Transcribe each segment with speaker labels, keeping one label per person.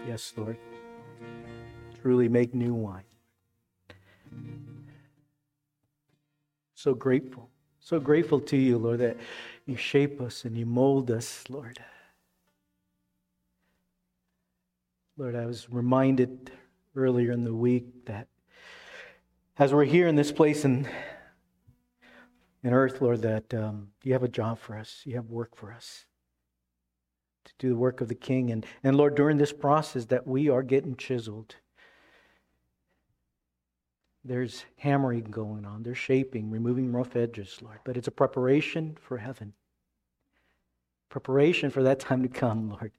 Speaker 1: Yes, Lord. Truly make new wine. So grateful. So grateful to you, Lord, that you shape us and you mold us, Lord. Lord, I was reminded earlier in the week that as we're here in this place in earth, Lord, that you have a job for us. You have work for us to do the work of the King. And Lord, during this process that we are getting chiseled, there's hammering going on. There's shaping, removing rough edges, Lord. But it's a preparation for heaven. Preparation for that time to come, Lord.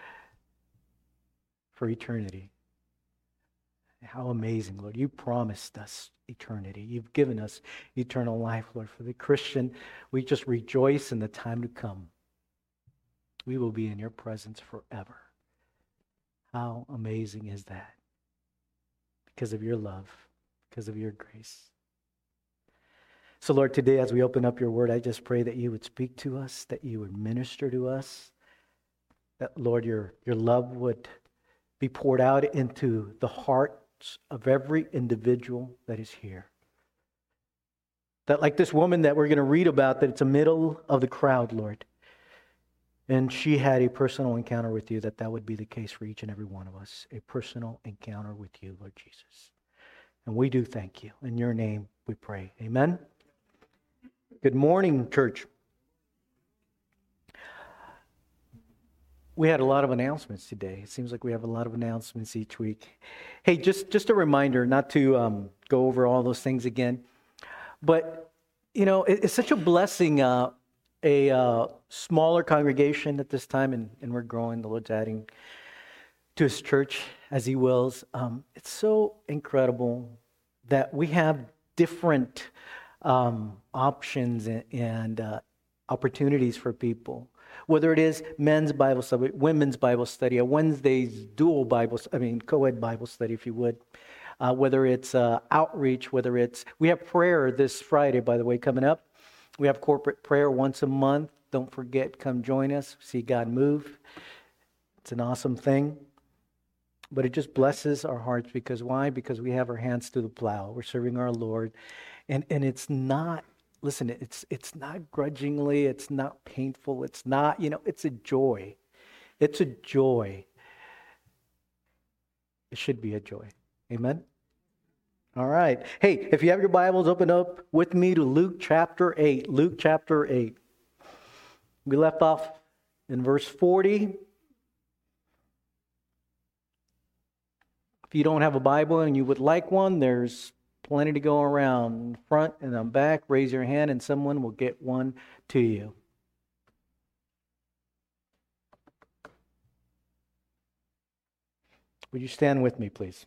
Speaker 1: For eternity. How amazing, Lord. You promised us eternity. You've given us eternal life, Lord. For the Christian, we just rejoice in the time to come. We will be in your presence forever. How amazing is that? Because of your love, because of your grace. So, Lord, today as we open up your word, I just pray that you would speak to us, that you would minister to us, that, Lord, your love would be poured out into the hearts of every individual that is here. That like this woman that we're going to read about, that it's the middle of the crowd, Lord. And she had a personal encounter with you, that would be the case for each and every one of us. A personal encounter with you, Lord Jesus. And we do thank you. In your name we pray. Amen. Good morning, church. We had a lot of announcements today. It seems like we have a lot of announcements each week. Hey, just a reminder not to go over all those things again. But, you know, it's such a blessing, a smaller congregation at this time, and we're growing. The Lord's adding to His church as He wills. It's so incredible that we have different options and opportunities for people. Whether it is men's Bible study, women's Bible study, a Wednesday's co-ed Bible study, if you would. Whether it's outreach, we have prayer this Friday, by the way, coming up. We have corporate prayer once a month. Don't forget, come join us. See God move. It's an awesome thing. But it just blesses our hearts because why? Because we have our hands to the plow. We're serving our Lord. And it's not, listen, it's not grudgingly, it's not painful, it's not, it's a joy. It's a joy. It should be a joy. Amen? All right. Hey, if you have your Bibles, open up with me to Luke chapter 8. Luke chapter 8. We left off in verse 40. If you don't have a Bible and you would like one, there's plenty to go around in front and on back. Raise your hand and someone will get one to you. Would you stand with me, please?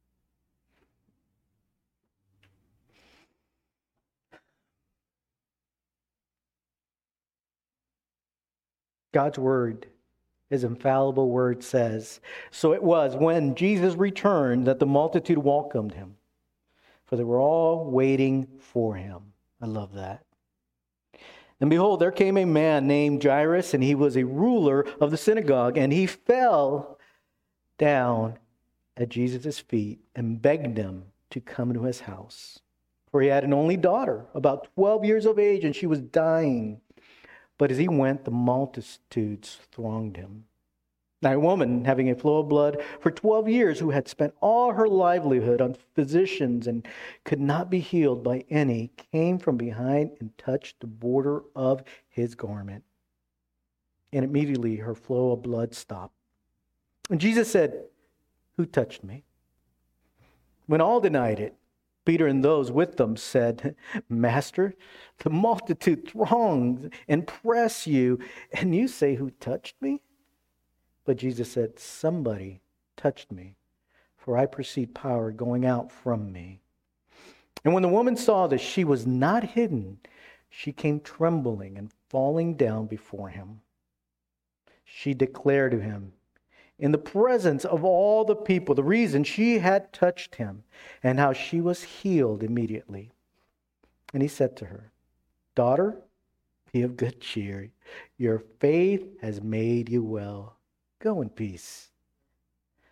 Speaker 1: God's word, His infallible word says, "So it was when Jesus returned that the multitude welcomed Him, for they were all waiting for Him." I love that. "And behold, there came a man named Jairus, and he was a ruler of the synagogue, and he fell down at Jesus' feet and begged Him to come into his house. For he had an only daughter, about 12 years of age, and she was dying. But as he went, the multitudes thronged him. Now a woman having a flow of blood for 12 years, who had spent all her livelihood on physicians and could not be healed by any, came from behind and touched the border of his garment. And immediately her flow of blood stopped. And Jesus said, 'Who touched me?' When all denied it, Peter and those with them said, 'Master, the multitude throngs and press you, and you say, "Who touched me?" But Jesus said, "Somebody touched me, for I perceive power going out from me." And when the woman saw that she was not hidden, she came trembling and falling down before him. She declared to him, in the presence of all the people, the reason she had touched him and how she was healed immediately. And he said to her, "Daughter, be of good cheer. Your faith has made you well. Go in peace."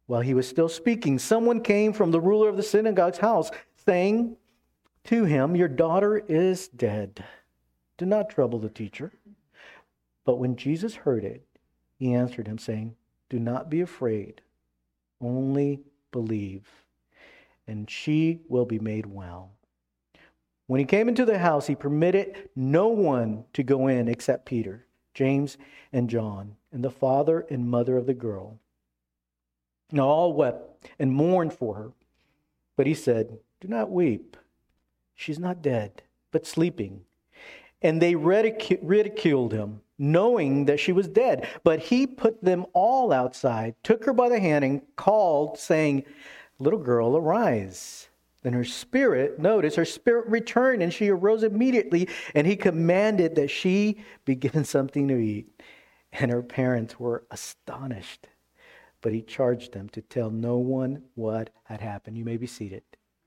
Speaker 1: While he was still speaking, someone came from the ruler of the synagogue's house, saying to him, "Your daughter is dead. Do not trouble the teacher." But when Jesus heard it, he answered him, saying, "Do not be afraid, only believe, and she will be made well." When he came into the house, he permitted no one to go in except Peter, James, and John, and the father and mother of the girl. Now all wept and mourned for her. But he said, "Do not weep. She's not dead, but sleeping." And they ridiculed him, knowing that she was dead. But he put them all outside, took her by the hand, and called, saying, "Little girl, arise." Then her spirit returned, and she arose immediately, and he commanded that she be given something to eat. And her parents were astonished. But he charged them to tell no one what had happened. You may be seated.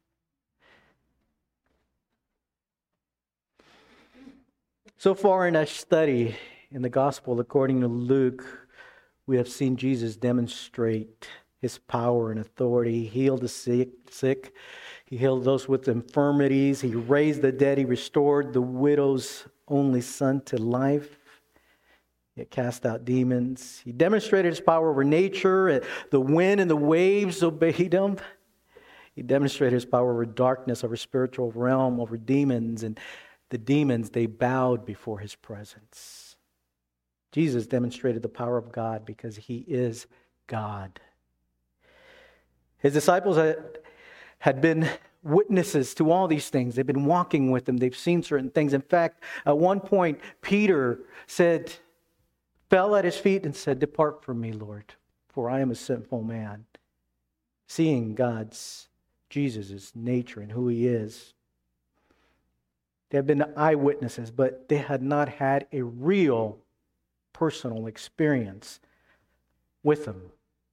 Speaker 1: So far in our study in the gospel according to Luke, we have seen Jesus demonstrate his power and authority. He healed the sick. He healed those with infirmities. He raised the dead. He restored the widow's only son to life. He cast out demons. He demonstrated his power over nature. The wind and the waves obeyed him. He demonstrated his power over darkness, over spiritual realm, over demons. And the demons, they bowed before his presence. Jesus demonstrated the power of God because he is God. His disciples had been witnesses to all these things. They've been walking with him. They've seen certain things. In fact, at one point, Peter fell at his feet and said, "Depart from me, Lord, for I am a sinful man." Seeing Jesus' nature and who he is. They have been eyewitnesses, but they had not had a real personal experience with him.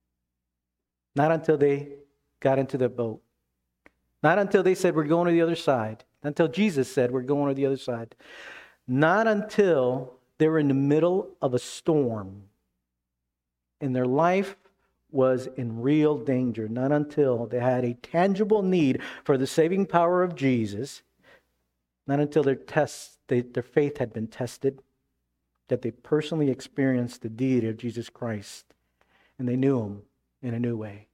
Speaker 1: Not until they got into the boat. Not until they said, "We're going to the other side." Until Jesus said, "We're going to the other side." Not until they were in the middle of a storm and their life was in real danger. Not until they had a tangible need for the saving power of Jesus. Not until their faith had been tested, that they personally experienced the deity of Jesus Christ and they knew him in a new way.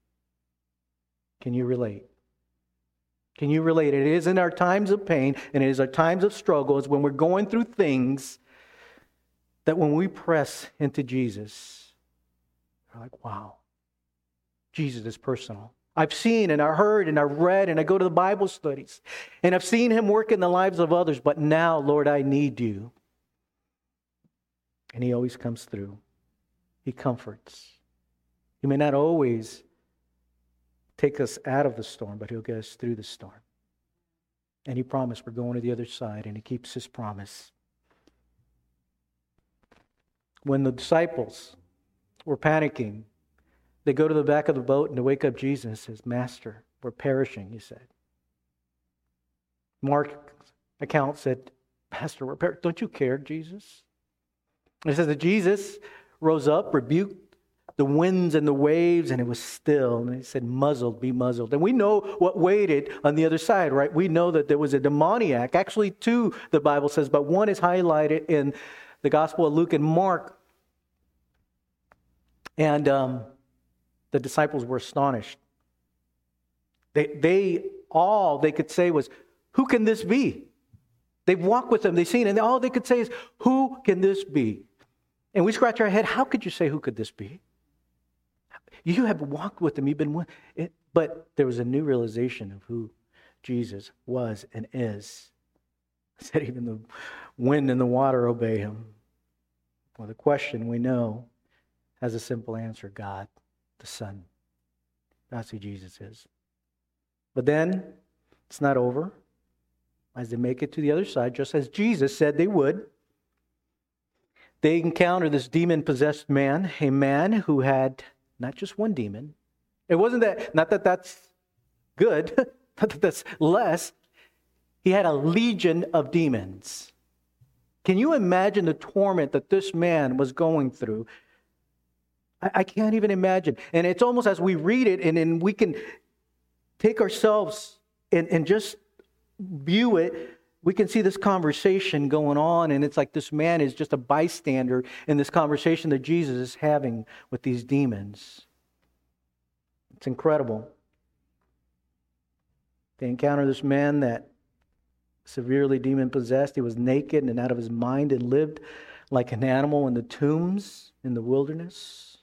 Speaker 1: Can you relate? Can you relate? It is in our times of pain and it is our times of struggles when we're going through things that when we press into Jesus, we're like, wow, Jesus is personal. I've seen and I heard and I read and I go to the Bible studies and I've seen him work in the lives of others, but now, Lord, I need you. And he always comes through. He comforts. He may not always take us out of the storm, but he'll get us through the storm. And he promised we're going to the other side, and he keeps his promise. When the disciples were panicking, they go to the back of the boat and they wake up Jesus and says, "Master, we're perishing," he said. Mark's account said, "Master, we're perishing. Don't you care, Jesus?" It says that Jesus rose up, rebuked the winds and the waves, and it was still. And he said, "Muzzled, be muzzled." And we know what waited on the other side, right? We know that there was a demoniac. Actually, two, the Bible says, but one is highlighted in the Gospel of Luke and Mark. And the disciples were astonished. All they could say was, "Who can this be?" They've walked with him, they've seen, and all they could say is, "Who can this be?" And we scratch our head, how could you say, "Who could this be?" You have walked with him, you've been with it, but there was a new realization of who Jesus was and is. He said even the wind and the water obey him. Well, the question we know has a simple answer: God, the Son. That's who Jesus is. But then, it's not over. As they make it to the other side, just as Jesus said they would, they encounter this demon-possessed man, a man who had not just one demon. It wasn't that, not that that's good, not that that's less. He had a legion of demons. Can you imagine the torment that this man was going through? I can't even imagine. And it's almost as we read it, and then we can take ourselves and just view it, we can see this conversation going on, and it's like this man is just a bystander in this conversation that Jesus is having with these demons. It's incredible. They encounter this man that severely demon-possessed. He was naked and out of his mind and lived like an animal in the tombs in the wilderness.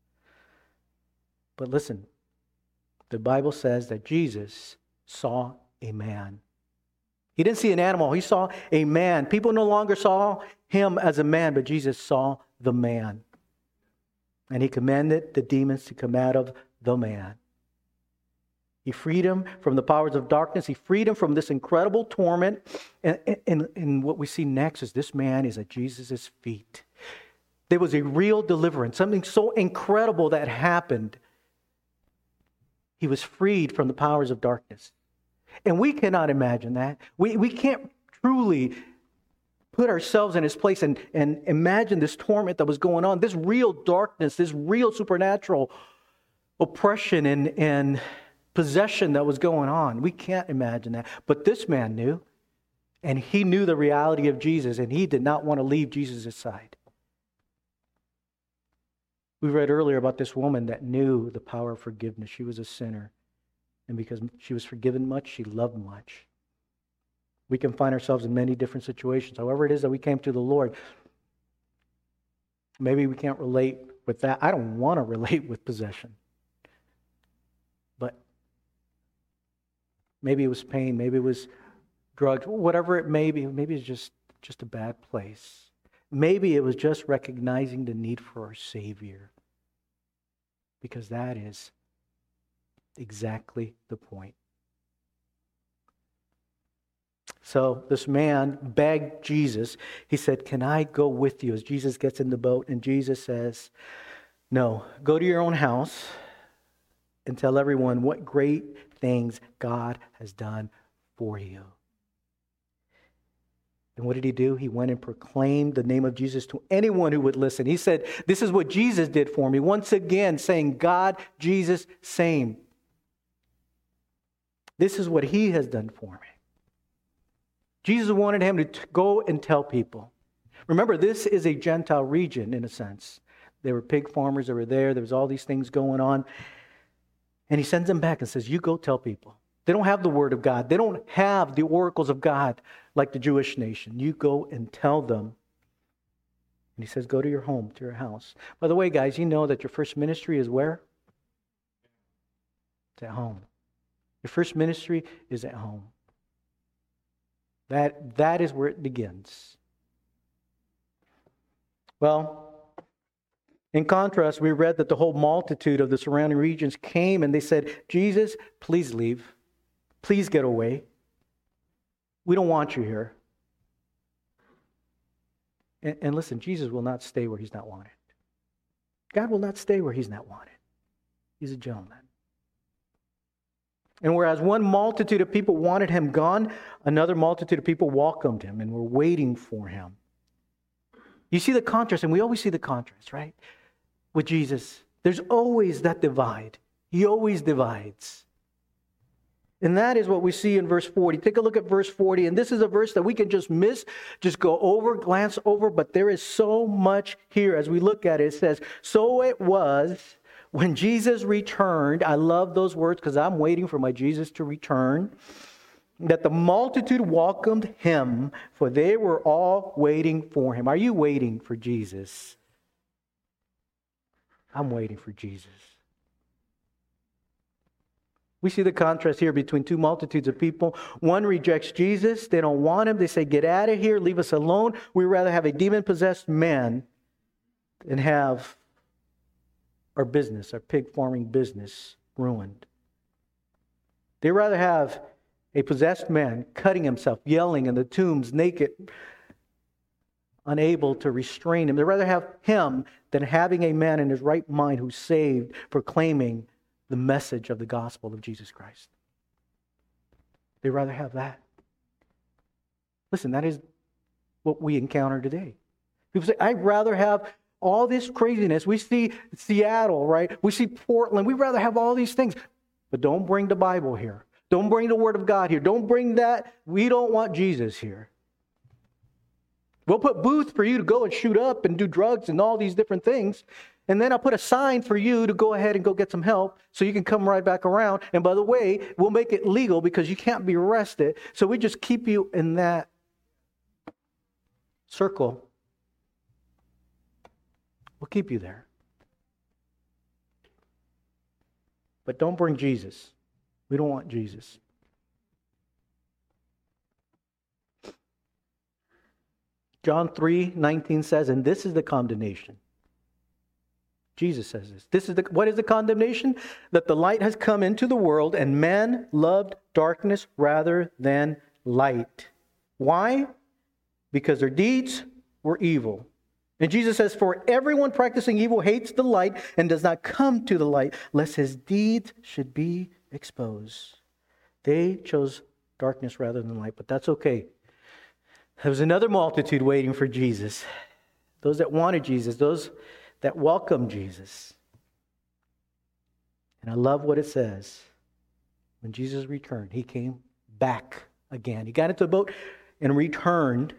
Speaker 1: But listen, the Bible says that Jesus saw a man. He didn't see an animal. He saw a man. People no longer saw him as a man, but Jesus saw the man. And he commanded the demons to come out of the man. He freed him from the powers of darkness. He freed him from this incredible torment. And what we see next is this man is at Jesus' feet. There was a real deliverance, something so incredible that happened. He was freed from the powers of darkness. And we cannot imagine that. We can't truly put ourselves in his place and imagine this torment that was going on, this real darkness, this real supernatural oppression and possession that was going on. We can't imagine that. But this man knew, and he knew the reality of Jesus, and he did not want to leave Jesus' side. We read earlier about this woman that knew the power of forgiveness. She was a sinner. And because she was forgiven much, she loved much. We can find ourselves in many different situations. However it is that we came to the Lord, maybe we can't relate with that. I don't want to relate with possession. But maybe it was pain, maybe it was drugs, whatever it may be. Maybe it's just a bad place. Maybe it was just recognizing the need for our Savior. Because that is exactly the point. So this man begged Jesus. He said, "Can I go with you?" As Jesus gets in the boat, and Jesus says, "No, go to your own house and tell everyone what great things God has done for you." And what did he do? He went and proclaimed the name of Jesus to anyone who would listen. He said, "This is what Jesus did for me." Once again, saying, God, Jesus, same. This is what he has done for me. Jesus wanted him to go and tell people. Remember, this is a Gentile region in a sense. There were pig farmers that were there. There was all these things going on. And he sends them back and says, you go tell people. They don't have the word of God. They don't have the oracles of God like the Jewish nation. You go and tell them. And he says, go to your home, to your house. By the way, guys, you know that your first ministry is where? It's at home. Your first ministry is at home. That is where it begins. Well, in contrast, we read that the whole multitude of the surrounding regions came and they said, Jesus, please leave. Please get away. We don't want you here. And listen, Jesus will not stay where he's not wanted. God will not stay where he's not wanted. He's a gentleman. And whereas one multitude of people wanted him gone, another multitude of people welcomed him and were waiting for him. You see the contrast, and we always see the contrast, right? With Jesus. There's always that divide. He always divides. And that is what we see in verse 40. Take a look at verse 40. And this is a verse that we can just miss, just go over, glance over. But there is so much here as we look at it. It says, so it was when Jesus returned. I love those words because I'm waiting for my Jesus to return. That the multitude welcomed him, for they were all waiting for him. Are you waiting for Jesus? I'm waiting for Jesus. We see the contrast here between two multitudes of people. One rejects Jesus. They don't want him. They say, get out of here. Leave us alone. We'd rather have a demon-possessed man than have our business, our pig farming business, ruined. They'd rather have a possessed man cutting himself, yelling in the tombs, naked, unable to restrain him. They'd rather have him than having a man in his right mind who's saved, proclaiming the message of the gospel of Jesus Christ. They'd rather have that. Listen, that is what we encounter today. People say, I'd rather have all this craziness. We see Seattle, right? We see Portland. We'd rather have all these things. But don't bring the Bible here. Don't bring the Word of God here. Don't bring that. We don't want Jesus here. We'll put booths for you to go and shoot up and do drugs and all these different things. And then I'll put a sign for you to go ahead and go get some help so you can come right back around. And by the way, we'll make it legal because you can't be arrested. So we just keep you in that circle. We'll keep you there. But don't bring Jesus. We don't want Jesus. John 3:19 says, and this is the condemnation. Jesus says this. What is the condemnation? That the light has come into the world and man loved darkness rather than light. Why? Because their deeds were evil. And Jesus says, for everyone practicing evil hates the light and does not come to the light, lest his deeds should be exposed. They chose darkness rather than light, but that's okay. There was another multitude waiting for Jesus. Those that wanted Jesus, those that welcomed Jesus. And I love what it says. When Jesus returned, he came back again. He got into a boat and returned.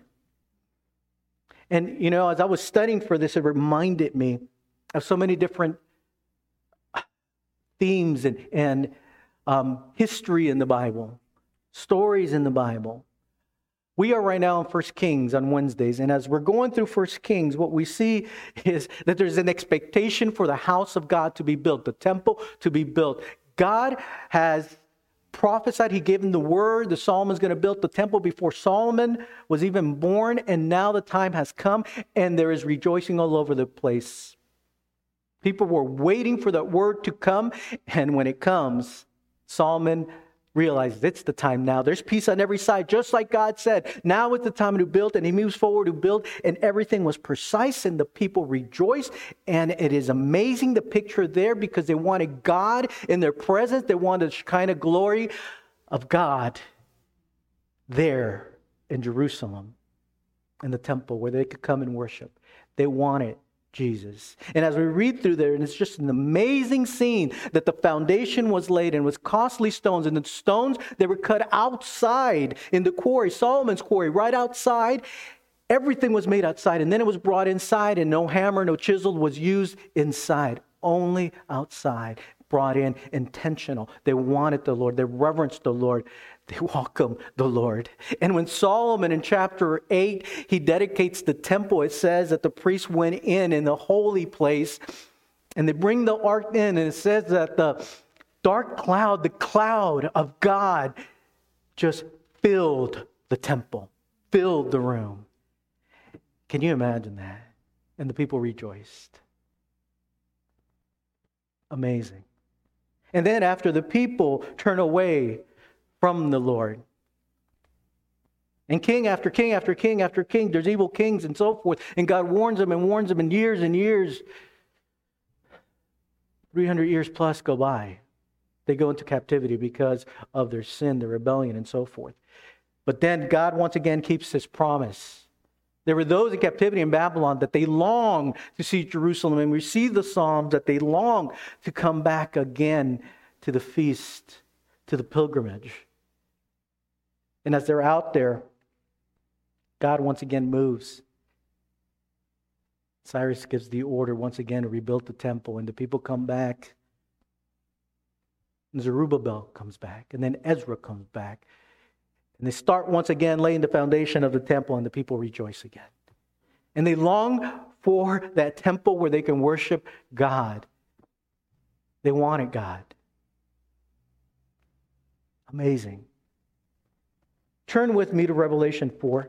Speaker 1: And, as I was studying for this, it reminded me of so many different themes and history in the Bible, stories in the Bible. We are right now in 1 Kings on Wednesdays, and as we're going through 1 Kings, what we see is that there's an expectation for the house of God to be built, the temple to be built. God has prophesied, he gave him the word, that Solomon's going to build the temple before Solomon was even born, and now the time has come, and there is rejoicing all over the place. People were waiting for that word to come, and when it comes, Solomon realizes it's the time now. There's peace on every side, just like God said. Now is the time to build, and he moves forward to build, and everything was precise, and the people rejoiced. And it is amazing the picture there because they wanted God in their presence. They wanted the kind of glory of God there in Jerusalem, in the temple where they could come and worship. They wanted Jesus. And as we read through there, and it's just an amazing scene that the foundation was laid and was costly stones, and the stones, they were cut outside in the quarry, Solomon's quarry, right outside. Everything was made outside, and then it was brought inside, and no hammer, no chisel was used inside, only outside, brought in intentional. They wanted the Lord. They reverenced the Lord. They welcome the Lord. And when Solomon in chapter 8, he dedicates the temple, it says that the priests went in the holy place, and they bring the ark in, and it says that the dark cloud, the cloud of God, just filled the temple, filled the room. Can you imagine that? And the people rejoiced. Amazing. And then after the people turn away from the Lord, and king after king after king after king, there's evil kings and so forth, and God warns them and years and years, 300 years plus go by. They go into captivity because of their sin, their rebellion, and so forth. But then God once again keeps his promise. There were those in captivity in Babylon that they long to see Jerusalem, and we see the Psalms that they long to come back again to the feast, to the pilgrimage. And as they're out there, God once again moves. Cyrus gives the order once again to rebuild the temple, and the people come back. And Zerubbabel comes back, and then Ezra comes back. And they start once again laying the foundation of the temple, and the people rejoice again. And they long for that temple where they can worship God. They wanted God. Amazing. Turn with me to Revelation 4.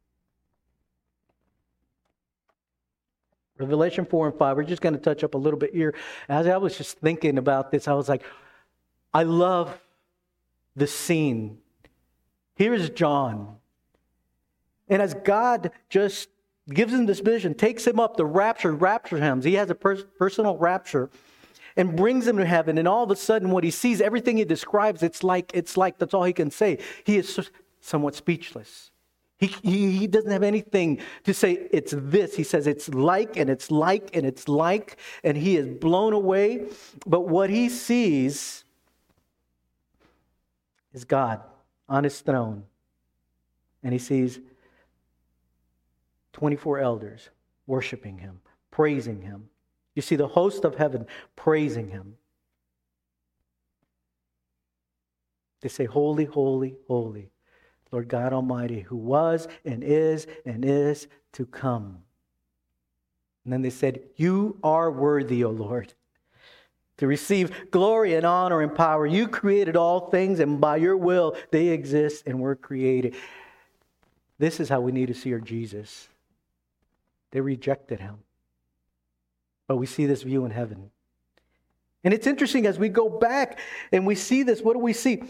Speaker 1: Revelation 4 and 5. We're just going to touch up a little bit here. As I was just thinking about this, I was like, I love the scene. Here's John. And as God just gives him this vision, takes him up, the rapture him. He has a personal rapture and brings him to heaven. And all of a sudden, what he sees, everything he describes, it's like that's all he can say. He is somewhat speechless. He doesn't have anything to say it's this. He says it's like, and it's like, and it's like, and he is blown away. But what he sees is God on his throne. And he sees 24 elders worshiping him, praising him. You see the host of heaven praising him. They say, holy, holy, holy, Lord God Almighty, who was and is to come. And then they said, you are worthy, O Lord, to receive glory and honor and power. You created all things, and by your will they exist and were created. This is how we need to see our Jesus. They rejected him. But we see this view in heaven. And it's interesting as we go back and we see this, what do we see?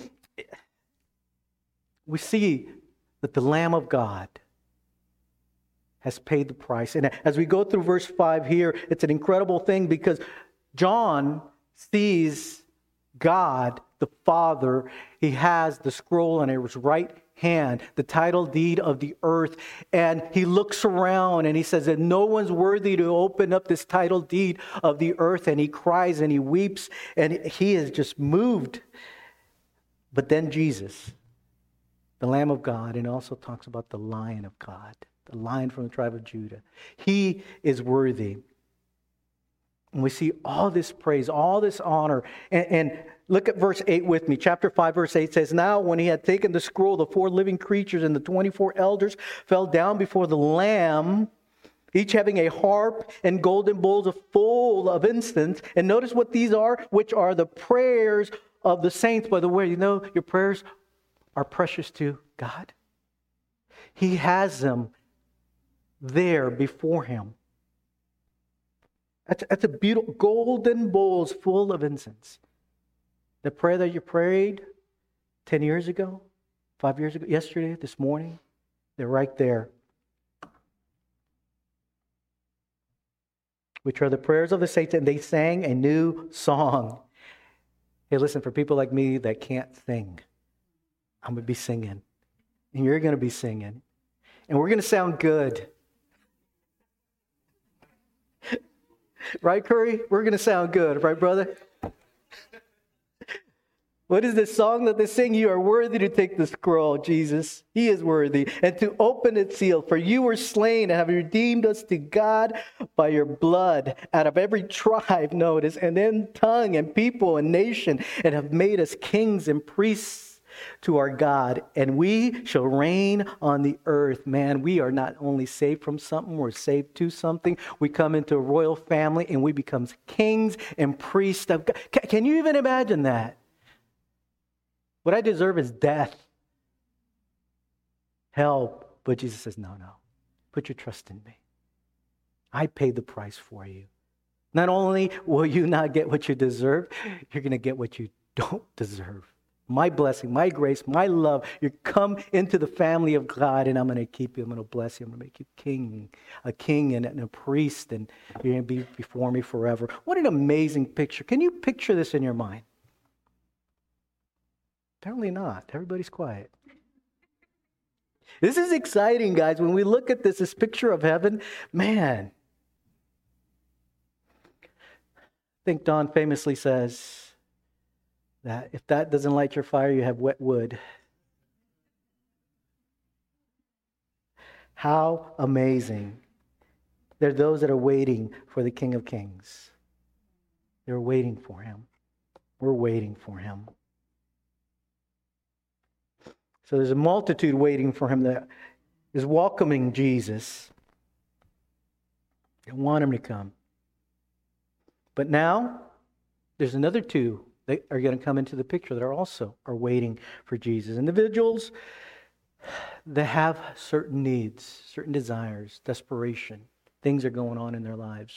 Speaker 1: We see that the Lamb of God has paid the price. And as we go through verse 5 here, it's an incredible thing because John sees God, the Father. He has the scroll in his right hand, the title deed of the earth. And he looks around and he says that no one's worthy to open up this title deed of the earth. And he cries and he weeps and he is just moved. But then Jesus, the Lamb of God, and also talks about the Lion of God, the Lion from the tribe of Judah. He is worthy. And we see all this praise, all this honor. And look at verse 8 with me. Chapter 5, verse 8 says, now when he had taken the scroll, the 4 living creatures and the 24 elders fell down before the Lamb, each having a harp and golden bowls full of incense. And notice what these are, which are the prayers of the saints. By the way, you know your prayers are precious to God. He has them there before him. That's a beautiful, golden bowls full of incense. The prayer that you prayed 10 years ago, 5 years ago, yesterday, this morning, they're right there. Which are the prayers of the saints, and they sang a new song. Hey, listen, for people like me that can't sing, I'm going to be singing. And you're going to be singing. And we're going to sound good. Right, Curry? We're going to sound good. Right, brother? What is this song that they sing? You are worthy to take the scroll, Jesus. He is worthy. And to open its seal. For you were slain and have redeemed us to God by your blood out of every tribe, notice, and then tongue and people and nation, and have made us kings and priests to our God, and we shall reign on the earth. Man, we are not only saved from something, we're saved to something. We come into a royal family and we become kings and priests of God. Can you even imagine that? What I deserve is death, hell. But Jesus says, no. Put your trust in me. I paid the price for you. Not only will you not get what you deserve, you're going to get what you don't deserve. My blessing, my grace, my love. You come into the family of God, and I'm going to keep you. I'm going to bless you. I'm going to make you a king and a priest, and you're going to be before me forever. What an amazing picture. Can you picture this in your mind? Apparently not. Everybody's quiet. This is exciting, guys. When we look at this picture of heaven, man. I think Don famously says that if that doesn't light your fire, you have wet wood. How amazing. There are those that are waiting for the King of Kings. They're waiting for him. We're waiting for him. So there's a multitude waiting for him that is welcoming Jesus. They want him to come. But now, there's another two that are going to come into the picture that are waiting for Jesus. Individuals that have certain needs, certain desires, desperation. Things are going on in their lives.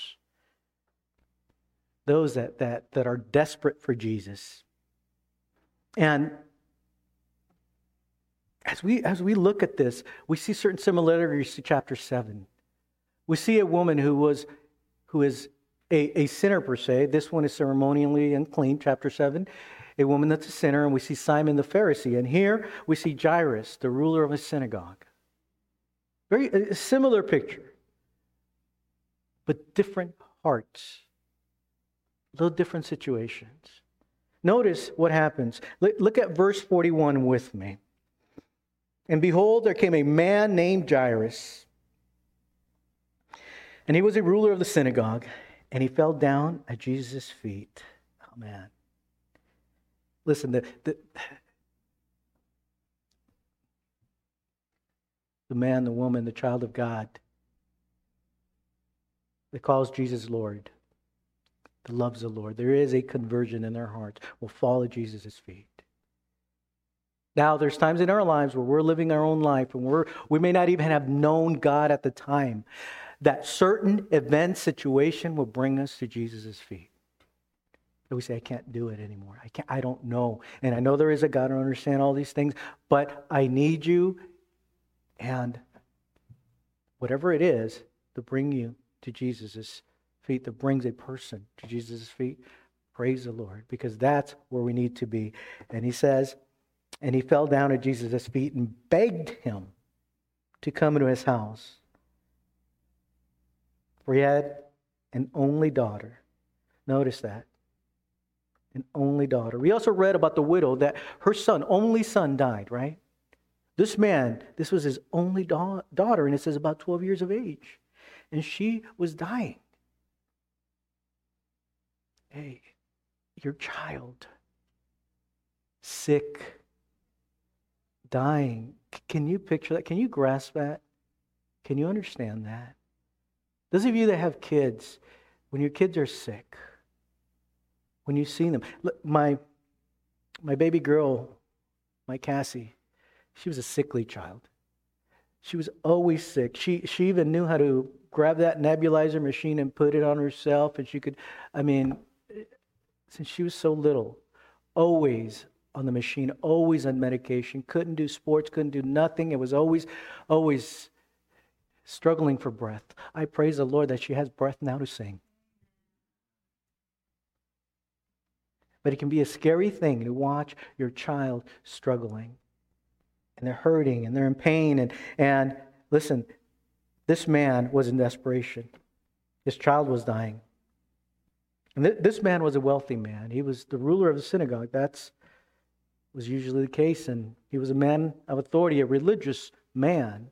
Speaker 1: Those that are desperate for Jesus. And as we look at this, we see certain similarities to chapter 7. We see a woman who is a sinner per se. This one is ceremonially unclean, chapter 7. A woman that's a sinner, and we see Simon the Pharisee. And here we see Jairus, the ruler of a synagogue. Very similar picture, but different hearts, little different situations. Notice what happens. Look at verse 41 with me. And behold, there came a man named Jairus, and he was a ruler of the synagogue, and he fell down at Jesus' feet. Oh, man. Listen, the man, the woman, the child of God that calls Jesus Lord, that loves the Lord, there is a conversion in their hearts, will fall at Jesus' feet. Now, there's times in our lives where we're living our own life and we may not even have known God at the time. That certain event, situation will bring us to Jesus' feet. And we say, I can't do it anymore. I don't know. And I know there is a God, I don't understand all these things, but I need you. And whatever it is to bring you to Jesus' feet, that brings a person to Jesus' feet, praise the Lord, because that's where we need to be. And he says, and he fell down at Jesus' feet and begged him to come into his house. For he had an only daughter. Notice that. An only daughter. We also read about the widow that her only son died, right? This man, this was his only daughter, and it says about 12 years of age. And she was dying. Hey, your child, sick, dying. Can you picture that? Can you grasp that? Can you understand that? Those of you that have kids, when your kids are sick, when you see them. Look, my baby girl, my Cassie, she was a sickly child. She was always sick. She even knew how to grab that nebulizer machine and put it on herself. And she could, since she was so little, always on the machine, always on medication, couldn't do sports, couldn't do nothing. It was always struggling for breath. I praise the Lord that she has breath now to sing. But it can be a scary thing to watch your child struggling. And they're hurting and they're in pain. And listen, this man was in desperation. His child was dying. And this man was a wealthy man. He was the ruler of the synagogue. That was usually the case. And he was a man of authority, a religious man.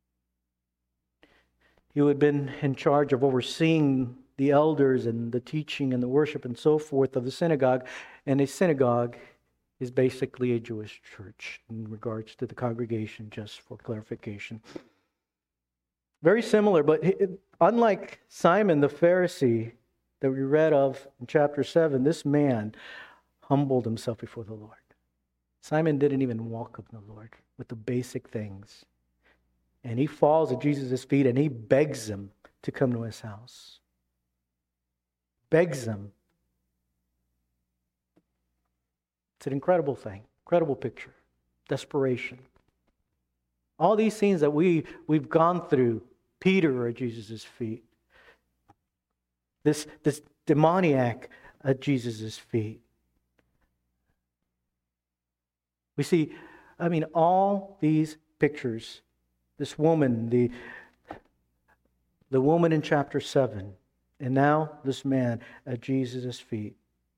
Speaker 1: He had been in charge of overseeing the elders and the teaching and the worship and so forth of the synagogue. And a synagogue is basically a Jewish church in regards to the congregation, just for clarification. Very similar, but unlike Simon the Pharisee that we read of in chapter 7, this man humbled himself before the Lord. Simon didn't even walk with the Lord with the basic things. And he falls at Jesus' feet and he begs him to come to his house. Begs him. It's an incredible thing, incredible picture. Desperation. All these things that we've gone through, Peter at Jesus' feet. This demoniac at Jesus' feet. We see, all these pictures. This woman, the woman in chapter 7, and now this man at Jesus' feet.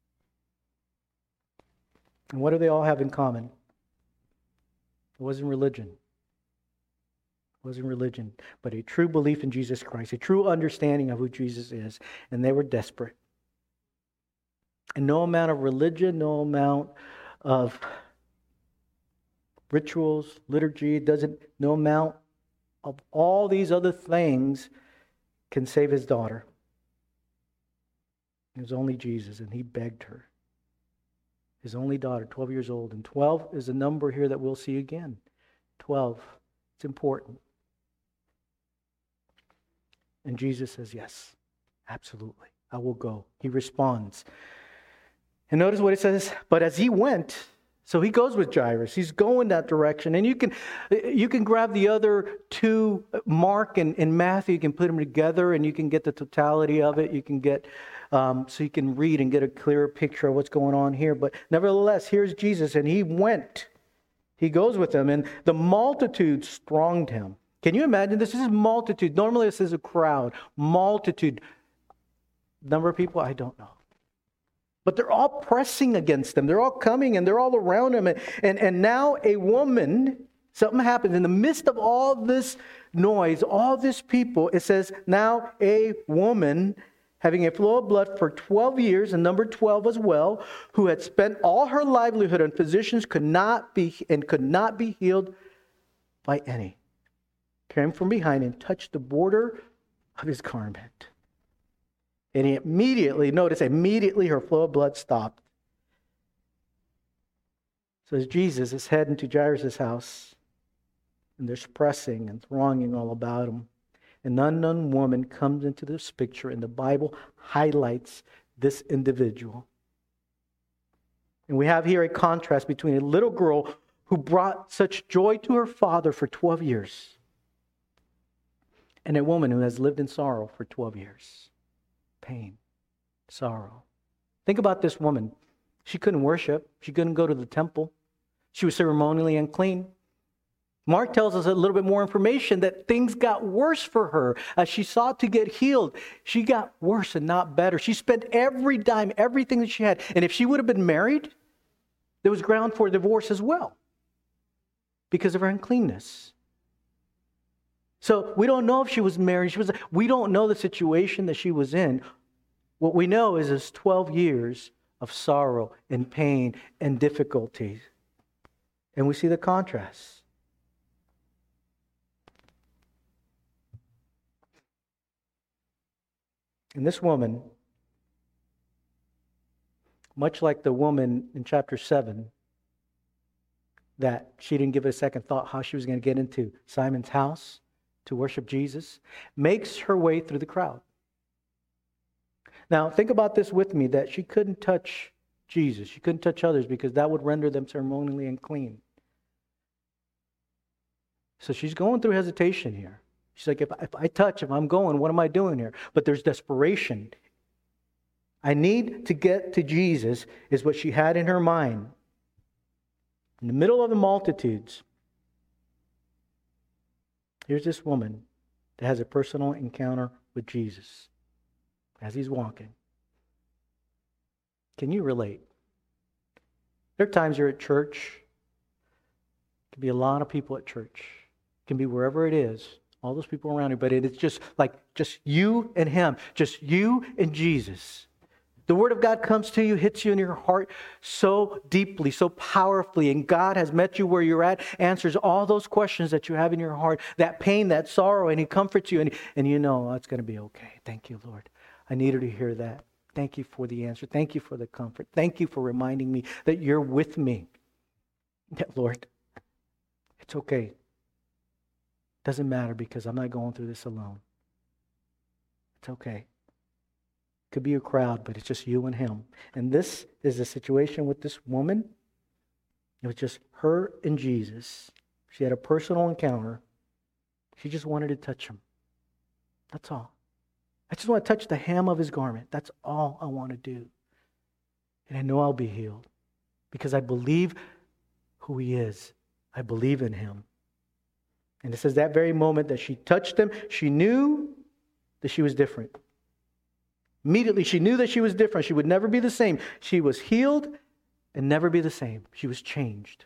Speaker 1: And what do they all have in common? It wasn't religion. It wasn't religion, but a true belief in Jesus Christ, a true understanding of who Jesus is. And they were desperate. And no amount of religion, no amount of rituals, liturgy, no amount of all these other things can save his daughter. It was only Jesus, and he begged her. His only daughter, 12 years old. And 12 is a number here that we'll see again. 12. It's important. And Jesus says, yes, absolutely. I will go. He responds. And notice what it says. But as he went, so he goes with Jairus. He's going that direction. And you can grab the other two, Mark and Matthew, you can put them together and you can get the totality of it. You can get, so you can read and get a clearer picture of what's going on here. But nevertheless, here's Jesus and he went. He goes with them and the multitude thronged him. Can you imagine this? This is multitude. Normally this is a crowd. Multitude. Number of people, I don't know. But they're all pressing against them. They're all coming and they're all around him. And now a woman, something happens. In the midst of all this noise, all this people, it says, now a woman having a flow of blood for 12 years, and number 12 as well, who had spent all her livelihood on physicians, could not be healed by any, came from behind and touched the border of his garment. And immediately her flow of blood stopped. So as Jesus is heading to Jairus' house, and there's pressing and thronging all about him, an unknown woman comes into this picture, and the Bible highlights this individual. And we have here a contrast between a little girl who brought such joy to her father for 12 years and a woman who has lived in sorrow for 12 years. Pain, sorrow. Think about this woman. She couldn't worship. She couldn't go to the temple. She was ceremonially unclean. Mark tells us a little bit more information that things got worse for her. As she sought to get healed, she got worse and not better. She spent every dime, everything that she had. And if she would have been married, there was ground for divorce as well because of her uncleanness. So we don't know if she was married. We don't know the situation that she was in. What we know is it's 12 years of sorrow and pain and difficulties. And we see the contrast. And this woman, much like the woman in chapter 7, that she didn't give it a second thought how she was going to get into Simon's house to worship Jesus, makes her way through the crowd. Now, think about this with me, that she couldn't touch Jesus. She couldn't touch others because that would render them ceremonially unclean. So she's going through hesitation here. She's like, if I'm going, what am I doing here? But there's desperation. I need to get to Jesus is what she had in her mind. In the middle of the multitudes, here's this woman that has a personal encounter with Jesus as he's walking. Can you relate? There are times you're at church. It can be a lot of people at church. It can be wherever it is. All those people around you. But it's just you and him. Just you and Jesus. The Word of God comes to you, hits you in your heart so deeply, so powerfully, and God has met you where you're at, answers all those questions that you have in your heart, that pain, that sorrow, and He comforts you, and you know, it's going to be okay. Thank you, Lord. I needed to hear that. Thank you for the answer. Thank you for the comfort. Thank you for reminding me that you're with me. Yeah, Lord, it's okay. Doesn't matter because I'm not going through this alone. It's okay. Could be a crowd, but it's just you and him. And this is the situation with this woman. It was just her and Jesus. She had a personal encounter. She just wanted to touch him. That's all. I just want to touch the hem of his garment. That's all I want to do. And I know I'll be healed because I believe who he is. I believe in him. And it says that very moment that she touched him, she knew that she was different. Immediately, she knew that she was different. She would never be the same. She was healed and never be the same. She was changed.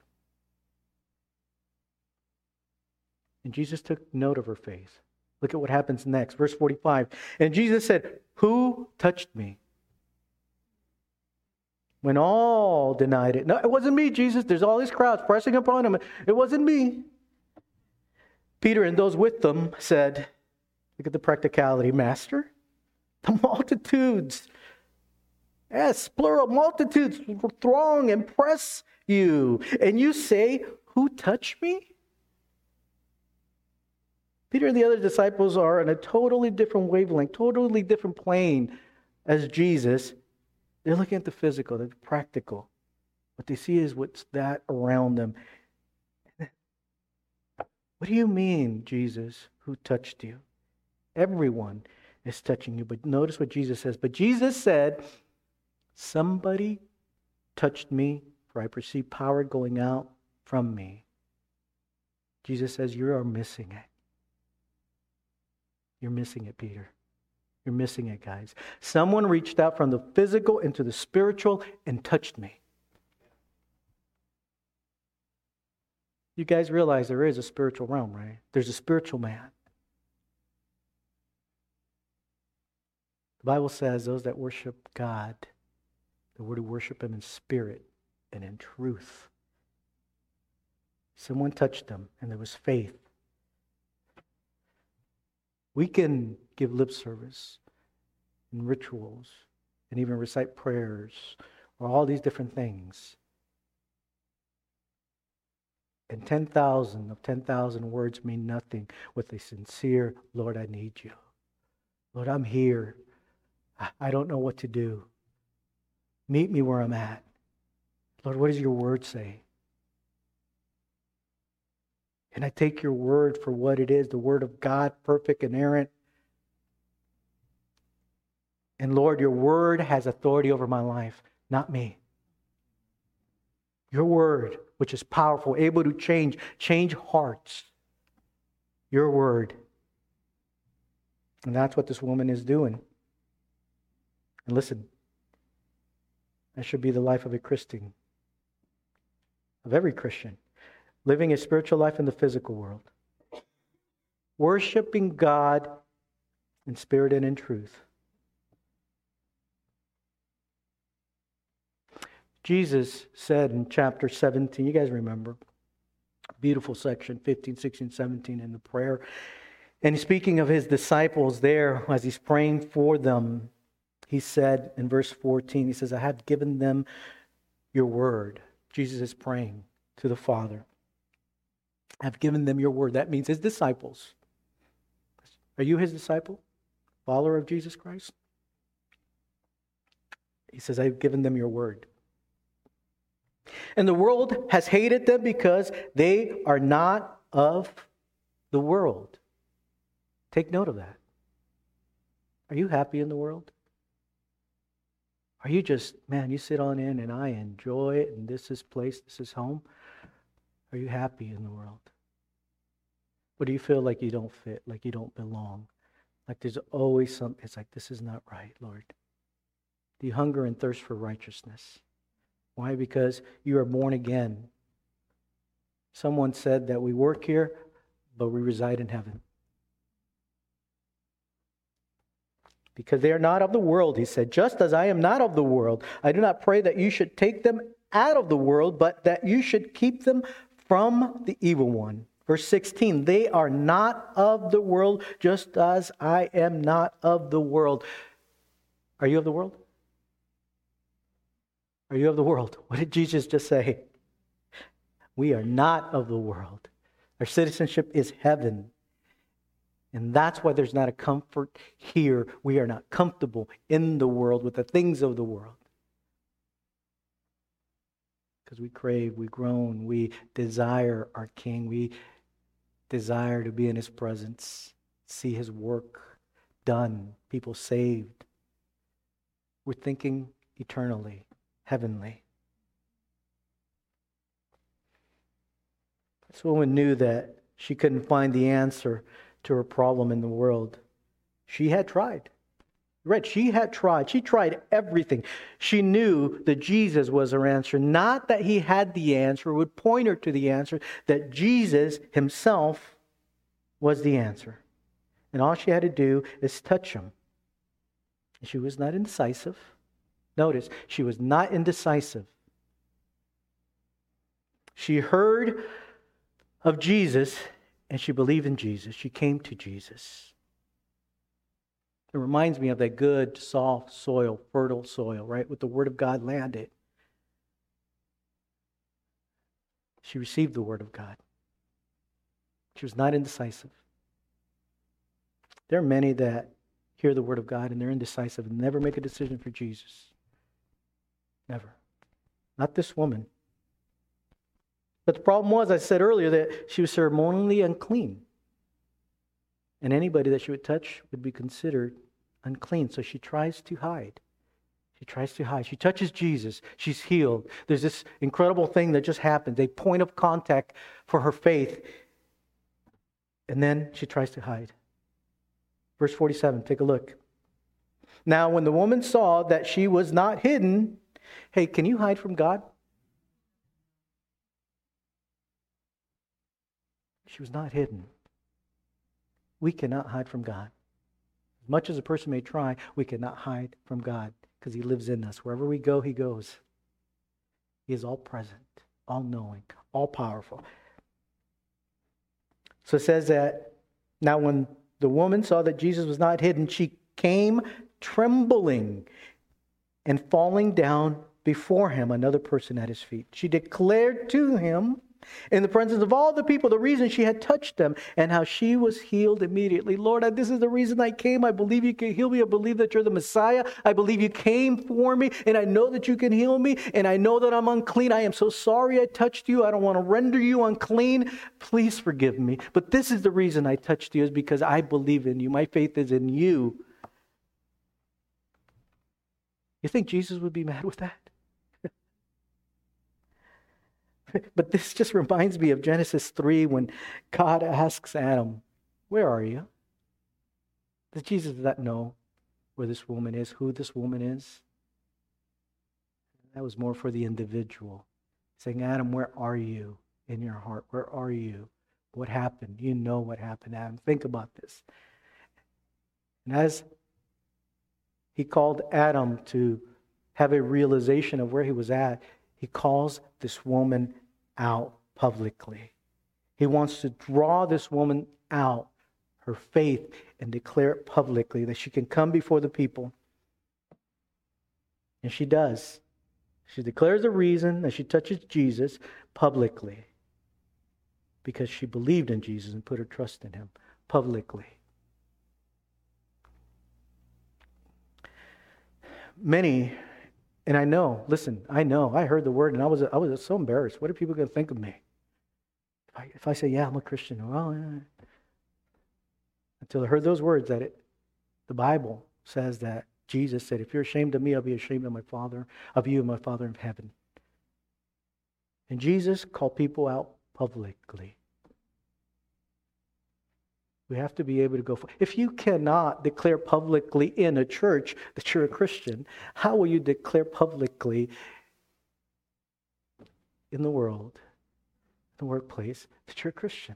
Speaker 1: And Jesus took note of her faith. Look at what happens next. Verse 45. And Jesus said, "Who touched me?" When all denied it. No, it wasn't me, Jesus. There's all these crowds pressing upon him. It wasn't me. Peter and those with them said, look at the practicality, Master. The multitudes, yes, plural, multitudes throng and press you. And you say, who touched me? Peter and the other disciples are on a totally different wavelength, totally different plane as Jesus. They're looking at the physical, the practical. What they see is what's that around them. What do you mean, Jesus, who touched you? Everyone is touching you. But notice what Jesus says. But Jesus said, somebody touched me, for I perceive power going out from me. Jesus says, you are missing it. You're missing it, Peter. You're missing it, guys. Someone reached out from the physical into the spiritual and touched me. You guys realize there is a spiritual realm, right? There's a spiritual man. The Bible says those that worship God, the word to worship Him in spirit and in truth. Someone touched them, and there was faith. We can give lip service and rituals and even recite prayers or all these different things. And 10,000 of 10,000 words mean nothing with a sincere, Lord, I need you. Lord, I'm here. I don't know what to do. Meet me where I'm at. Lord, what does your word say? And I take your word for what it is, the word of God, perfect, inerrant. And Lord, your word has authority over my life, not me. Your word, which is powerful, able to change hearts. Your word. And that's what this woman is doing. And listen, that should be the life of a Christian, of every Christian. Living a spiritual life in the physical world. Worshiping God in spirit and in truth. Jesus said in chapter 17, you guys remember, beautiful section, 15, 16, 17 in the prayer. And he's speaking of his disciples there as he's praying for them. He said in verse 14, he says, I have given them your word. Jesus is praying to the Father. I've given them your word. That means his disciples. Are you his disciple? Follower of Jesus Christ? He says, I've given them your word. And the world has hated them because they are not of the world. Take note of that. Are you happy in the world? Are you just, man, you sit on in and I enjoy it and this is place, this is home? Are you happy in the world? Or do you feel like you don't fit, like you don't belong? Like there's always something, it's like, this is not right, Lord. Do you hunger and thirst for righteousness? Why? Because you are born again. Someone said that we work here, but we reside in heaven. Because they are not of the world, he said, just as I am not of the world. I do not pray that you should take them out of the world, but that you should keep them from the evil one. Verse 16, they are not of the world, just as I am not of the world. Are you of the world? Are you of the world? What did Jesus just say? We are not of the world. Our citizenship is heaven. And that's why there's not a comfort here. We are not comfortable in the world with the things of the world. Because we crave, we groan, we desire our King. We desire to be in His presence, see His work done, people saved. We're thinking eternally, heavenly. This woman knew that she couldn't find the answer to her problem in the world. She had tried. Right, she had tried. She tried everything. She knew that Jesus was her answer. Not that He had the answer, would point her to the answer, that Jesus Himself was the answer. And all she had to do is touch Him. She was not indecisive. Notice, she was not indecisive. She heard of Jesus and she believed in Jesus. She came to Jesus. It reminds me of that good, soft soil, fertile soil, right? With the Word of God landed. She received the Word of God. She was not indecisive. There are many that hear the Word of God and they're indecisive and never make a decision for Jesus. Never. Not this woman. But the problem was, I said earlier, that she was ceremonially unclean. And anybody that she would touch would be considered unclean. So she tries to hide. She tries to hide. She touches Jesus. She's healed. There's this incredible thing that just happens. A point of contact for her faith. And then she tries to hide. Verse 47, take a look. Now, when the woman saw that she was not hidden, hey, can you hide from God? She was not hidden. We cannot hide from God. As much as a person may try, we cannot hide from God because He lives in us. Wherever we go, He goes. He is all present, all knowing, all powerful. So it says that now when the woman saw that Jesus was not hidden, she came trembling and falling down before Him, another person at His feet. She declared to Him in the presence of all the people the reason she had touched them and how she was healed immediately. Lord, this is the reason I came. I believe you can heal me. I believe that you're the Messiah. I believe you came for me, and I know that you can heal me, and I know that I'm unclean. I am so sorry I touched you. I don't want to render you unclean. Please forgive me. But this is the reason I touched you, is because I believe in you. My faith is in you. You think Jesus would be mad with that? But this just reminds me of Genesis 3 when God asks Adam, where are you? Does Jesus not know where this woman is, who this woman is? That was more for the individual. Saying, Adam, where are you in your heart? Where are you? What happened? You know what happened, Adam. Think about this. And as He called Adam to have a realization of where he was at, He calls this woman out publicly. He wants to draw this woman out, her faith, and declare it publicly that she can come before the people. And she does. She declares the reason that she touches Jesus publicly because she believed in Jesus and put her trust in Him publicly. Many, and I know, listen, I heard the word and I was so embarrassed. What are people going to think of me? If I say, yeah, I'm a Christian, well, until I heard those words that the Bible says that Jesus said, if you're ashamed of me, I'll be ashamed of my Father, of you and my Father in heaven. And Jesus called people out publicly. We have to be able to go. If you cannot declare publicly in a church that you're a Christian, how will you declare publicly in the world, in the workplace, that you're a Christian?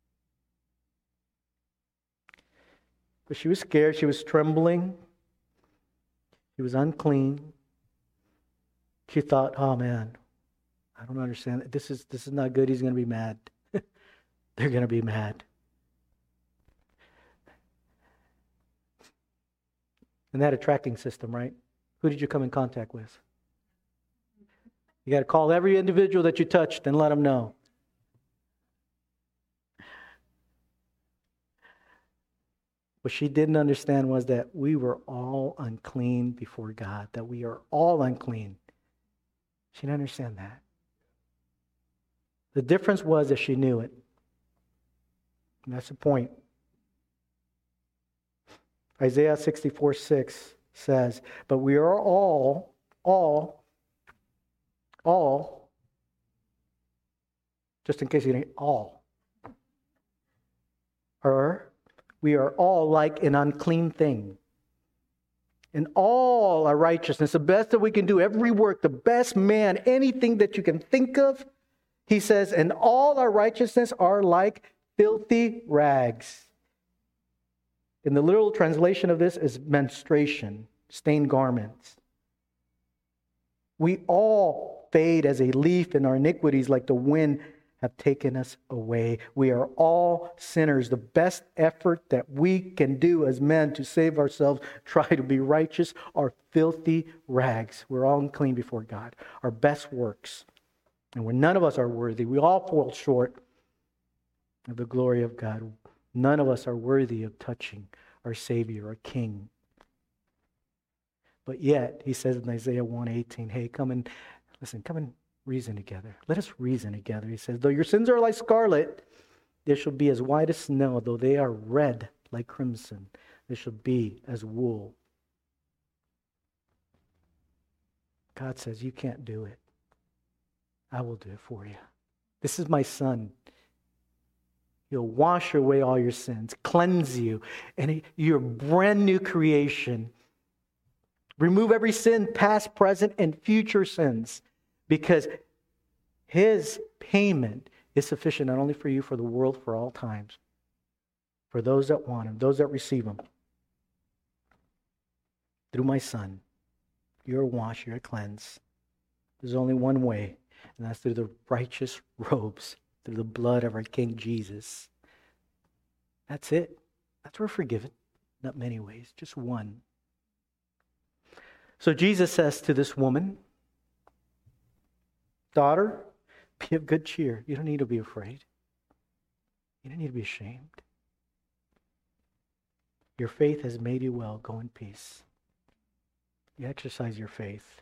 Speaker 1: But she was scared. She was trembling. She was unclean. She thought, oh man, I don't understand. This is not good. He's going to be mad. They're going to be mad. And they had a tracking system, right? Who did you come in contact with? You got to call every individual that you touched and let them know. What she didn't understand was that we were all unclean before God, that we are all unclean. She didn't understand that. The difference was that she knew it. And that's the point. Isaiah 64:6 says, but we are all, just in case you didn't, we are all like an unclean thing. In all our righteousness, the best that we can do, every work, the best man, anything that you can think of, he says, and all our righteousness are like filthy rags. In the literal translation of this is menstruation, stained garments. We all fade as a leaf, and our iniquities, like the wind, have taken us away. We are all sinners. The best effort that we can do as men to save ourselves, try to be righteous, are filthy rags. We're all unclean before God. Our best works. And when none of us are worthy, we all fall short of the glory of God. None of us are worthy of touching our Savior, our King. But yet, he says in Isaiah 1:18, hey, come and reason together. Let us reason together. He says, though your sins are like scarlet, they shall be as white as snow. Though they are red like crimson, they shall be as wool. God says, you can't do it. I will do it for you. This is my son. He'll wash away all your sins, cleanse you, and you're a brand new creation. Remove every sin, past, present, and future sins, because His payment is sufficient not only for you, for the world, for all times, for those that want Him, those that receive Him. Through my Son, you're washed, you're cleansed. There's only one way, and that's through the righteous robes, through the blood of our King Jesus. That's it. That's where we're forgiven. Not many ways, just one. So Jesus says to this woman, daughter, be of good cheer. You don't need to be afraid. You don't need to be ashamed. Your faith has made you well. Go in peace. You exercise your faith.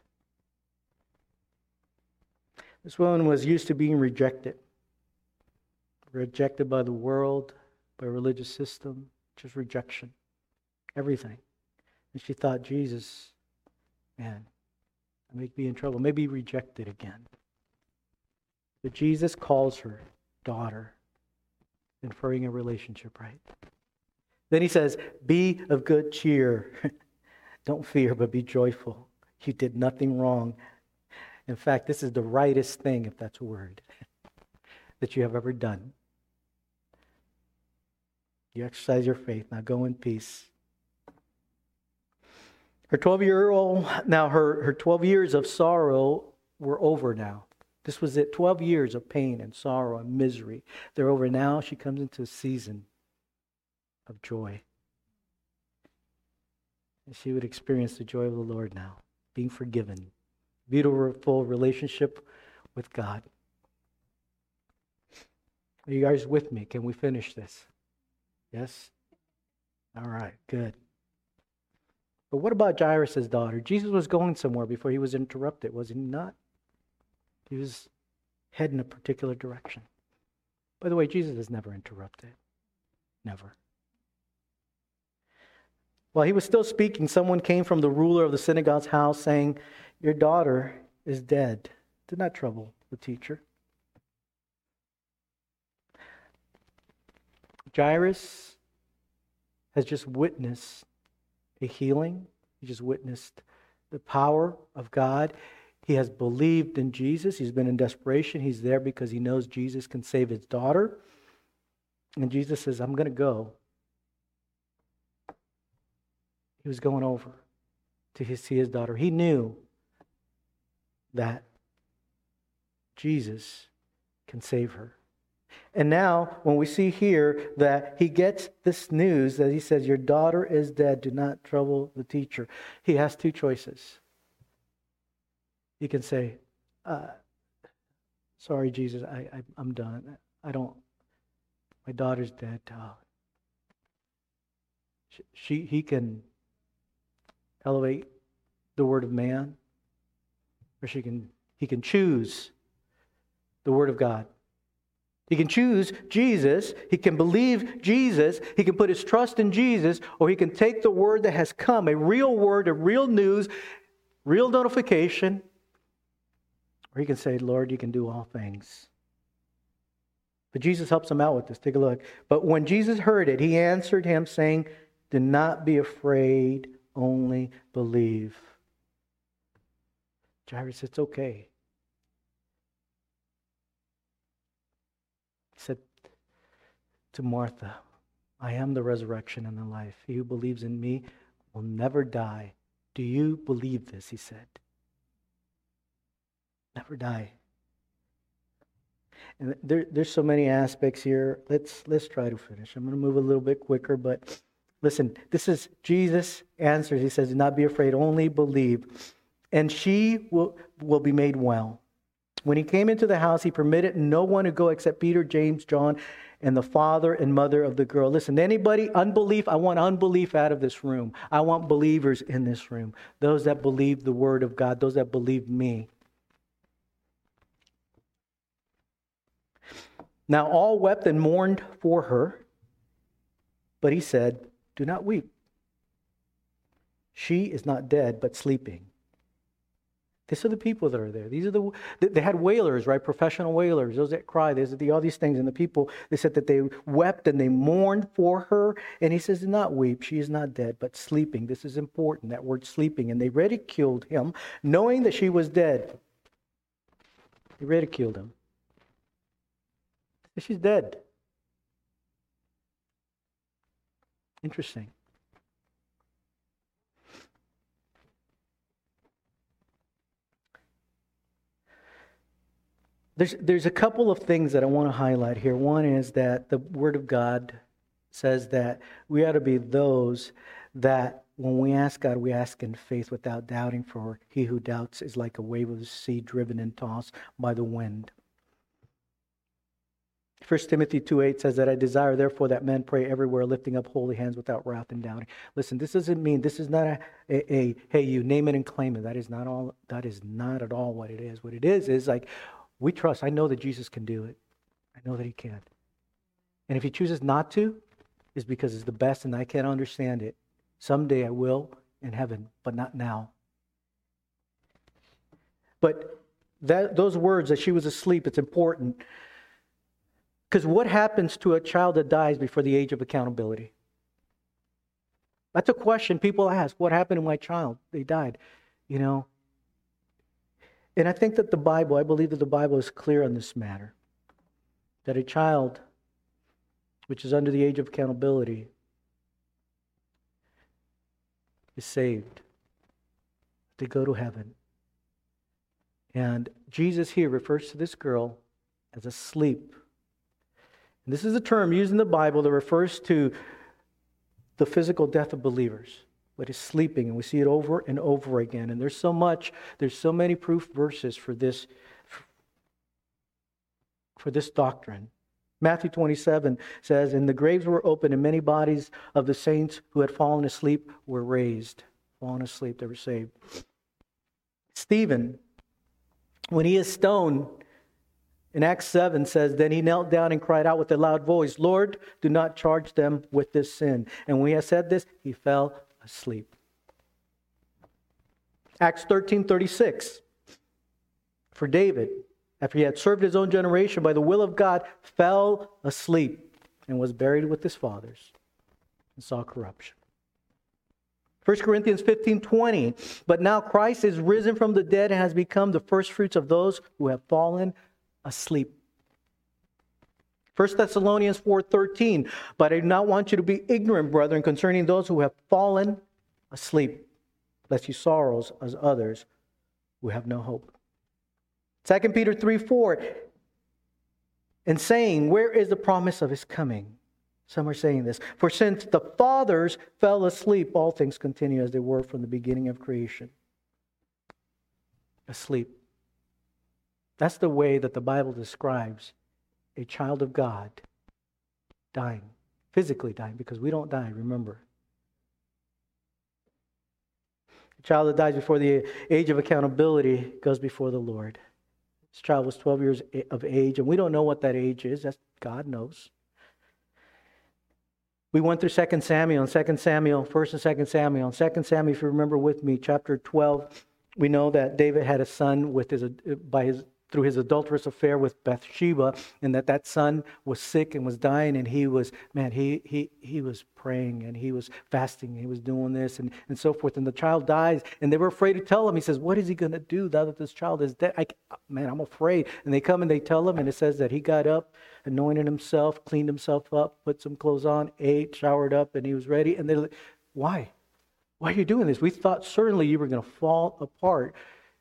Speaker 1: This woman was used to being rejected. Rejected by the world, by religious system, just rejection. Everything. And she thought, Jesus, man, I may be in trouble. Maybe rejected again. But Jesus calls her daughter, inferring a relationship, right? Then He says, be of good cheer. Don't fear, but be joyful. You did nothing wrong. In fact, this is the rightest thing, if that's a word, that you have ever done. You exercise your faith. Now go in peace. Her 12 years of sorrow were over now. This was it. 12 years of pain and sorrow and misery. They're over now. She comes into a season of joy. And she would experience the joy of the Lord now, being forgiven. Beautiful relationship with God. Are you guys with me? Can we finish this? Yes? All right, good. But what about Jairus' daughter? Jesus was going somewhere before He was interrupted, was He not? He was heading a particular direction. By the way, Jesus is never interrupted. Never. While He was still speaking, someone came from the ruler of the synagogue's house saying, your daughter is dead. Do not trouble the teacher. Jairus has just witnessed a healing. He just witnessed the power of God. He has believed in Jesus. He's been in desperation. He's there because he knows Jesus can save his daughter. And Jesus says, I'm going to go. He was going over to see his daughter. He knew that Jesus can save her. And now, when we see here that he gets this news that he says, your daughter is dead, do not trouble the teacher. He has two choices. He can say, sorry, Jesus, I'm done. My daughter's dead. He can elevate the word of man, or he can choose the word of God. He can choose Jesus. He can believe Jesus. He can put his trust in Jesus, or he can take the word that has come, a real word, a real news, real notification, or he can say, Lord, you can do all things. But Jesus helps him out with this. Take a look. But when Jesus heard it, he answered him saying, do not be afraid, only believe. Jairus, it's okay. He said to Martha, I am the resurrection and the life. He who believes in me will never die. Do you believe this? He said. Never die. And there's so many aspects here. Let's try to finish. I'm going to move a little bit quicker, but listen, this is Jesus' answers. He says, do not be afraid, only believe. And she will be made well. When he came into the house, he permitted no one to go except Peter, James, John, and the father and mother of the girl. Listen, anybody, unbelief, I want unbelief out of this room. I want believers in this room. Those that believe the word of God, those that believe me. Now all wept and mourned for her, but he said, do not weep. She is not dead, but sleeping. These are the people that are there. These are they had wailers, right? Professional wailers, those that cry. There's all these things. And the people, they said that they wept and they mourned for her. And he says, do not weep. She is not dead, but sleeping. This is important, that word sleeping. And they ridiculed him, knowing that she was dead. They ridiculed him. She's dead. Interesting. There's a couple of things that I want to highlight here. One is that the Word of God says that we ought to be those that when we ask God, we ask in faith without doubting, for he who doubts is like a wave of the sea driven and tossed by the wind. 1 Timothy 2:8 says that I desire therefore that men pray everywhere, lifting up holy hands without wrath and doubting. Listen, this doesn't mean, this is not a hey, you name it and claim it. That is not at all what it is. What it is like, we trust. I know that Jesus can do it. I know that he can. And if he chooses not to, it's because it's the best and I can't understand it. Someday I will in heaven, but not now. But those words that she was asleep, it's important. Because what happens to a child that dies before the age of accountability? That's a question people ask. What happened to my child? They died. You know, and I think that I believe that the Bible is clear on this matter. That a child which is under the age of accountability is saved. They go to heaven. And Jesus here refers to this girl as asleep. And this is a term used in the Bible that refers to the physical death of believers. But is sleeping, and we see it over and over again. And there's so many proof verses for this doctrine. Matthew 27 says, and the graves were opened, and many bodies of the saints who had fallen asleep were raised. Fallen asleep, they were saved. Stephen, when he is stoned, in Acts 7 says, then he knelt down and cried out with a loud voice, Lord, do not charge them with this sin. And when he had said this, he fell asleep. Acts 13:36. For David, after he had served his own generation by the will of God, fell asleep and was buried with his fathers and saw corruption. 1 Corinthians 15:20. But now Christ is risen from the dead and has become the firstfruits of those who have fallen asleep. 1 Thessalonians 4:13. But I do not want you to be ignorant, brethren, concerning those who have fallen asleep, lest you sorrows as others who have no hope. 2 Peter 3:4. And saying, where is the promise of his coming? Some are saying this. For since the fathers fell asleep, all things continue as they were from the beginning of creation. Asleep. That's the way that the Bible describes a child of God dying, physically dying, because we don't die, remember. A child that dies before the age of accountability goes before the Lord. This child was 12 years of age, and we don't know what that age is. That's God knows. We went through 2 Samuel, 1 and 2 Samuel. 2 Samuel, if you remember with me, chapter 12, we know that David had a son through his adulterous affair with Bathsheba, and that son was sick and was dying, and he was praying and he was fasting, and he was doing this and so forth, and the child dies, and they were afraid to tell him. He says, what is he going to do now that this child is dead? I'm afraid. And they come and they tell him, and it says that he got up, anointed himself, cleaned himself up, put some clothes on, ate, showered up, and he was ready. And they're like, why? Why are you doing this? We thought certainly you were going to fall apart.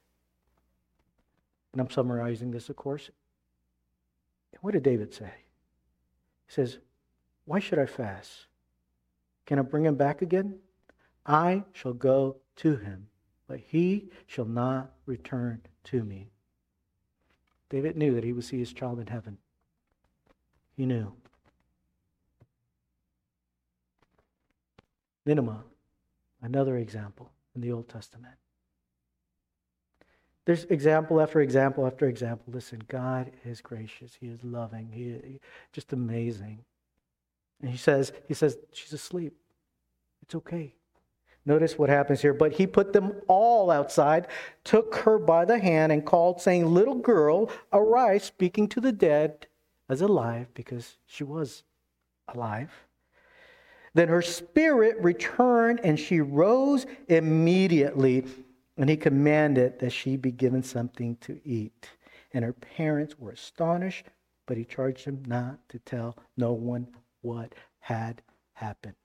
Speaker 1: And I'm summarizing this, of course. What did David say? He says, why should I fast? Can I bring him back again? I shall go to him, but he shall not return to me. David knew that he would see his child in heaven. He knew. Nineveh, another example in the Old Testament. There's example after example after example. Listen, God is gracious. He is loving. He is just amazing. And he says, she's asleep. It's okay. Notice what happens here. But he put them all outside, took her by the hand, and called, saying, "Little girl, arise," speaking to the dead as alive, because she was alive. Then her spirit returned, and she rose immediately. And he commanded that she be given something to eat. And her parents were astonished, but he charged them not to tell no one what had happened.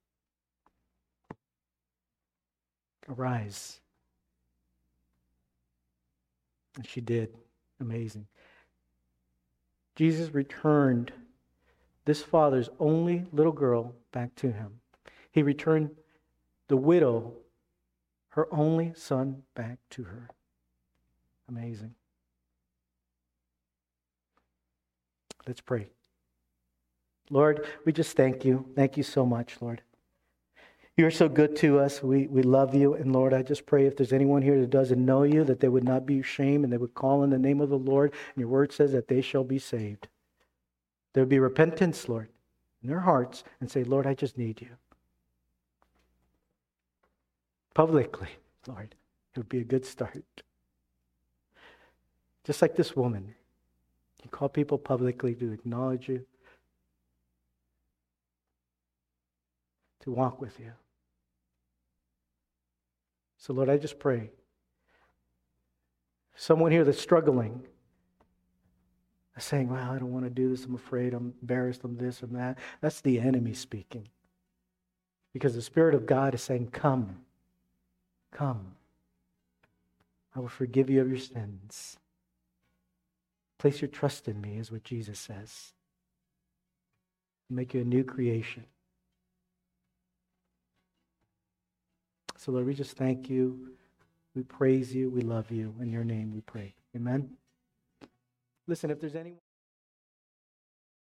Speaker 1: Arise. And she did. Amazing. Jesus returned this father's only little girl back to him. He returned the widow, her only son, back to her. Amazing. Let's pray. Lord, we just thank you. Thank you so much, Lord. You're so good to us. We love you. And Lord, I just pray if there's anyone here that doesn't know you, that they would not be ashamed and they would call in the name of the Lord. And your word says that they shall be saved. There would be repentance, Lord, in their hearts and say, Lord, I just need you. Publicly, Lord, it would be a good start. Just like this woman. You call people publicly to acknowledge you, to walk with you. So, Lord, I just pray. Someone here that's struggling, saying, well, I don't want to do this, I'm afraid, I'm embarrassed, I'm this, I'm that. That's the enemy speaking. Because the Spirit of God is saying, come. Come. I will forgive you of your sins. Place your trust in me, is what Jesus says. I'll make you a new creation. So, Lord, we just thank you. We praise you. We love you. In your name we pray. Amen. Listen, if there's anyone...